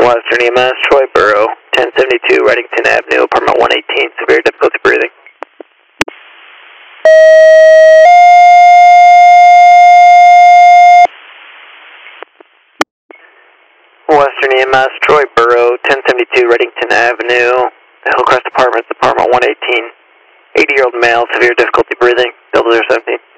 Western EMS, Troy Borough, 1072 Reddington Avenue, apartment 118, severe difficulty breathing. Western EMS, Troy Borough, 1072 Reddington Avenue, Hillcrest Apartments, apartment 118, 80-year-old male, severe difficulty breathing, 0017.